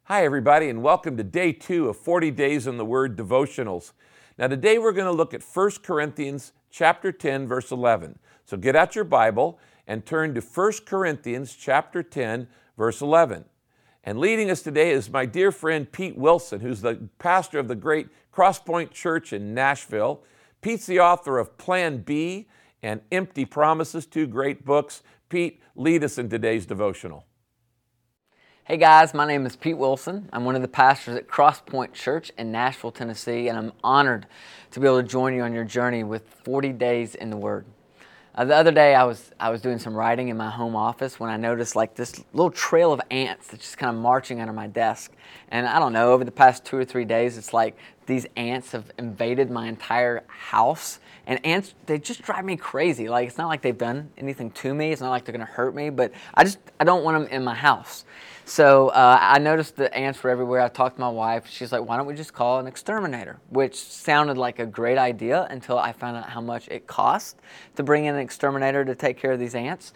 Hi, everybody, and welcome to day 2 of 40 Days in the Word devotionals. Now, today we're going to look at 1 Corinthians chapter 10, verse 11. So get out your Bible and turn to 1 Corinthians chapter 10, verse 11. And leading us today is my dear friend Pete Wilson, who's the pastor of the great Crosspoint Church in Nashville. Pete's the author of Plan B and Empty Promises, 2 great books. Pete, lead us in today's devotional. Hey guys, my name is Pete Wilson. I'm one of the pastors at Crosspoint Church in Nashville, Tennessee, and I'm honored to be able to join you on your journey with 40 Days in the Word. The other day I was doing some writing in my home office when I noticed like this little trail of ants that's just kind of marching under my desk. And I don't know, over the past 2 or 3 days, it's like these ants have invaded my entire house. And ants, they just drive me crazy. Like, it's not like they've done anything to me. It's not like they're going to hurt me, but I don't want them in my house. So I noticed the ants were everywhere. I talked to my wife. She's like, why don't we just call an exterminator? Which sounded like a great idea until I found out how much it cost to bring in an exterminator to take care of these ants.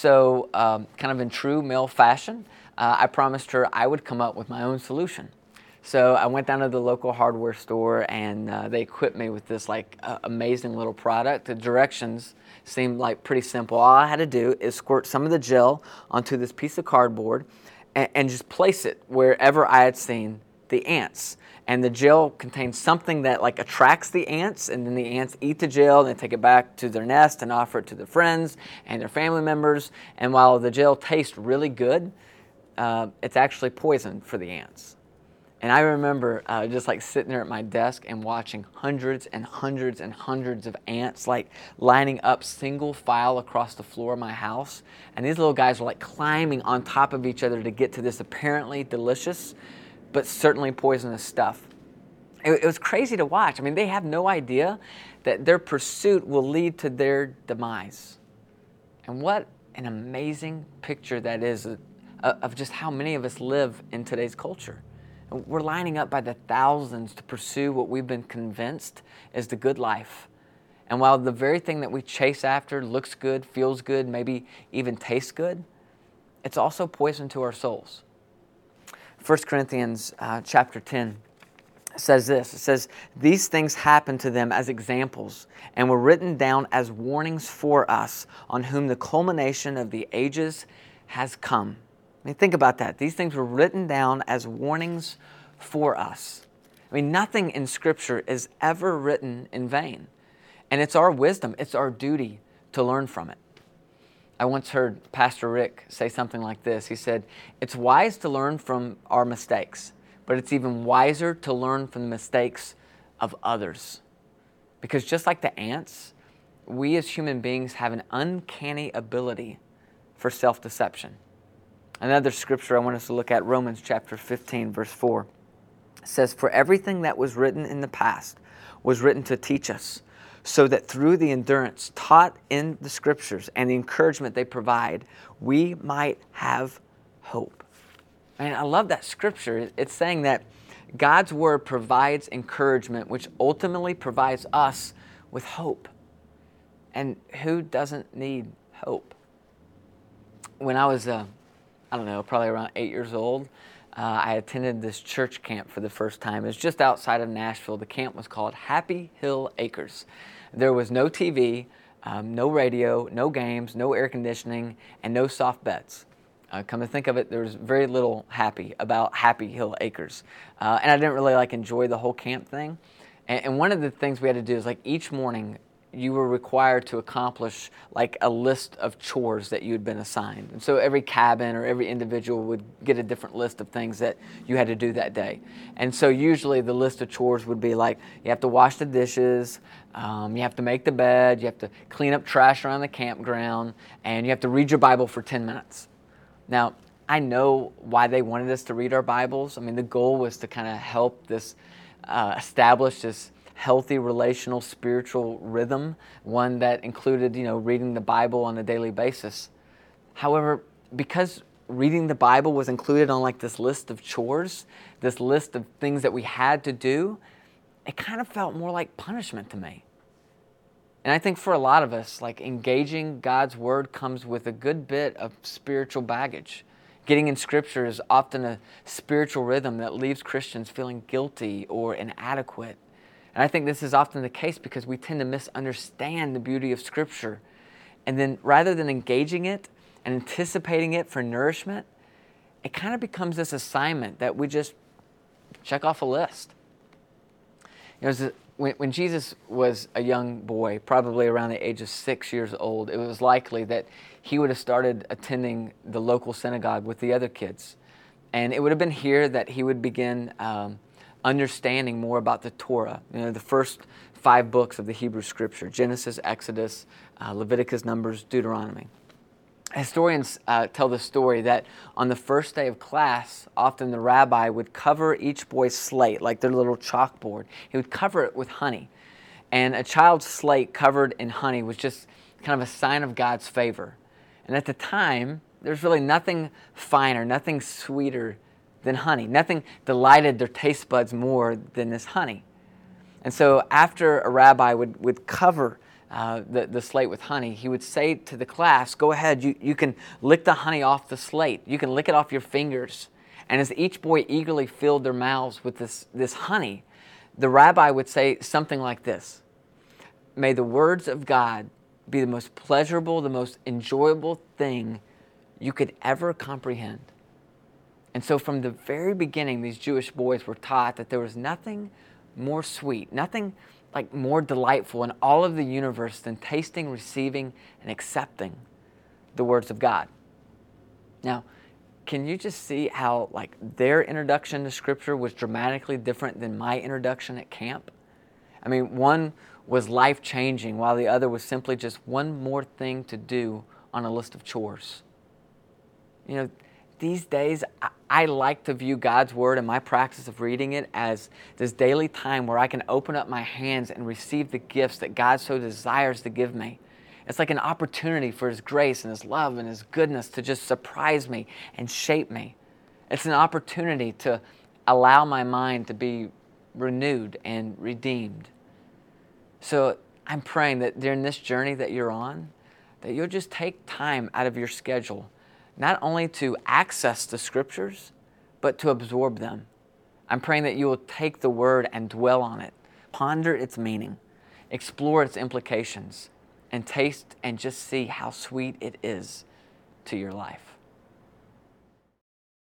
So kind of in true male fashion, I promised her I would come up with my own solution. So I went down to the local hardware store and they equipped me with this amazing little product. The directions seemed like pretty simple. All I had to do is squirt some of the gel onto this piece of cardboard and just place it wherever I had seen the ants. And the gel contains something that like attracts the ants, and then the ants eat the gel and they take it back to their nest and offer it to their friends and their family members. And while the gel tastes really good, it's actually poison for the ants. And I remember just like sitting there at my desk and watching hundreds and hundreds and hundreds of ants like lining up single file across the floor of my house. And these little guys were like climbing on top of each other to get to this apparently delicious, but certainly poisonous stuff. It was crazy to watch. I mean, they have no idea that their pursuit will lead to their demise. And what an amazing picture that is of just how many of us live in today's culture. We're lining up by the thousands to pursue what we've been convinced is the good life. And while the very thing that we chase after looks good, feels good, maybe even tastes good, it's also poison to our souls. 1 Corinthians chapter 10 says this. It says, these things happened to them as examples and were written down as warnings for us, on whom the culmination of the ages has come. I mean, think about that. These things were written down as warnings for us. I mean, nothing in Scripture is ever written in vain. And it's our wisdom, it's our duty to learn from it. I once heard Pastor Rick say something like this. He said, it's wise to learn from our mistakes, but it's even wiser to learn from the mistakes of others. Because just like the ants, we as human beings have an uncanny ability for self-deception. Another scripture I want us to look at, Romans chapter 15, verse 4, says, for everything that was written in the past was written to teach us, so that through the endurance taught in the scriptures and the encouragement they provide, we might have hope. And I love that scripture. It's saying that God's word provides encouragement, which ultimately provides us with hope. And who doesn't need hope? When I was probably around 8 years old, I attended this church camp for the first time. It was just outside of Nashville. The camp was called Happy Hill Acres. There was no TV, no radio, no games, no air conditioning, and no soft beds. Come to think of it, there was very little happy about Happy Hill Acres. And I didn't really enjoy the whole camp thing. And one of the things we had to do is each morning, you were required to accomplish a list of chores that you had been assigned. And so every cabin or every individual would get a different list of things that you had to do that day. And so usually the list of chores would be you have to wash the dishes, you have to make the bed, you have to clean up trash around the campground, and you have to read your Bible for 10 minutes. Now, I know why they wanted us to read our Bibles. I mean, the goal was to kind of help this establish this healthy relational spiritual rhythm, one that included, reading the Bible on a daily basis. However, because reading the Bible was included on this list of chores, this list of things that we had to do, it kind of felt more like punishment to me. And I think for a lot of us, engaging God's Word comes with a good bit of spiritual baggage. Getting in Scripture is often a spiritual rhythm that leaves Christians feeling guilty or inadequate. And I think this is often the case because we tend to misunderstand the beauty of Scripture. And then rather than engaging it and anticipating it for nourishment, it kind of becomes this assignment that we just check off a list. When Jesus was a young boy, probably around the age of 6 years old, it was likely that he would have started attending the local synagogue with the other kids. And it would have been here that he would begin understanding more about the Torah, the first 5 books of the Hebrew Scripture: Genesis, Exodus, Leviticus, Numbers, Deuteronomy. Historians tell the story that on the first day of class, often the rabbi would cover each boy's slate, like their little chalkboard. He would cover it with honey. And a child's slate covered in honey was just kind of a sign of God's favor. And at the time, there's really nothing finer, nothing sweeter than honey. Nothing delighted their taste buds more than this honey. And so after a rabbi would cover the slate with honey, he would say to the class, go ahead, you can lick the honey off the slate. You can lick it off your fingers. And as each boy eagerly filled their mouths with this honey, the rabbi would say something like this: may the words of God be the most pleasurable, the most enjoyable thing you could ever comprehend. And so from the very beginning, these Jewish boys were taught that there was nothing more sweet, nothing like more delightful in all of the universe than tasting, receiving, and accepting the words of God. Now, can you just see how their introduction to Scripture was dramatically different than my introduction at camp? I mean, one was life-changing, while the other was simply just one more thing to do on a list of chores. These days, I like to view God's Word and my practice of reading it as this daily time where I can open up my hands and receive the gifts that God so desires to give me. It's like an opportunity for His grace and His love and His goodness to just surprise me and shape me. It's an opportunity to allow my mind to be renewed and redeemed. So I'm praying that during this journey that you're on, that you'll just take time out of your schedule, not only to access the Scriptures, but to absorb them. I'm praying that you will take the Word and dwell on it, ponder its meaning, explore its implications, and taste and just see how sweet it is to your life.